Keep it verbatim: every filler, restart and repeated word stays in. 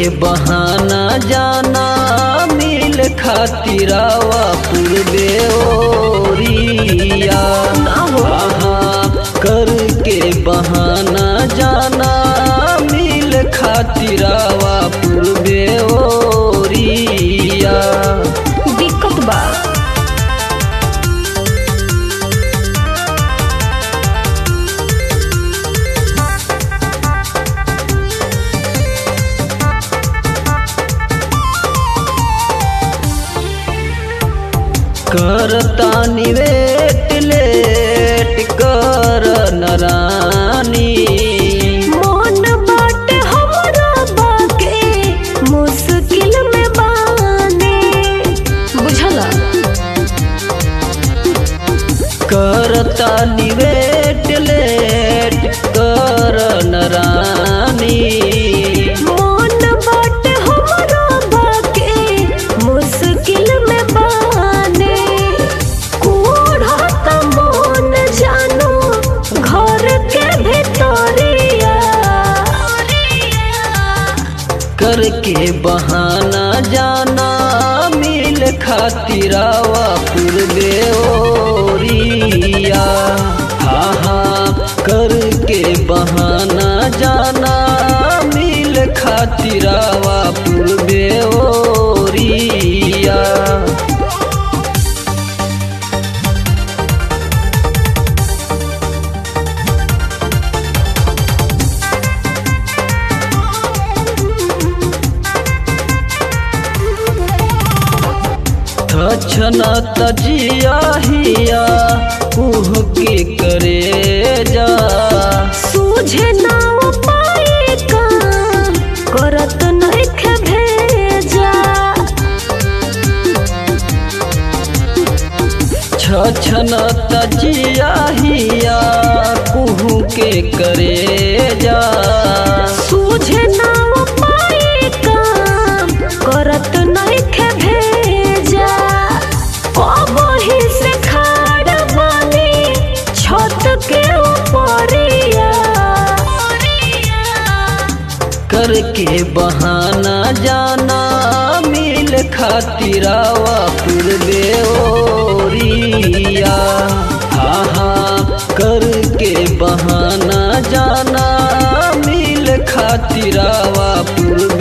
बहाना जाना मिल खातिरावा पूर्वे ओरिया करके बहाना जाना मिल खातिरावा पूर्वे ओरिया दिक्कत बा। करता निवेट लेट कर नरानी मन बाटे हमरा बाके मुश्किल में बाने बुझला। करता निवेट लेट कर नरानी मन बाटे हमरा बाके मुश्किल में बाने कोढ़ा त मन जानो घर के भीतरिया करके बहाना जाना मिल खातिरावा पूर्वे ओरिया हा हा करके बहाना जाना मिल खातिरावा पूर्वे ओरिया छना तजिया हिया कुह के करे जा सूझे ना पाए काम करत नइखे भेजा छना तजिया हिया कुह के करे जा सूझे ना पाए काम करत नइखे भेजा कबही से खाड़ बानी छत के ऊपरिया करके बहाना जाना मिल खातिरावा पूर्वे ओरिया हा हा करके बहाना जाना मिल खातिरावा पूर्वे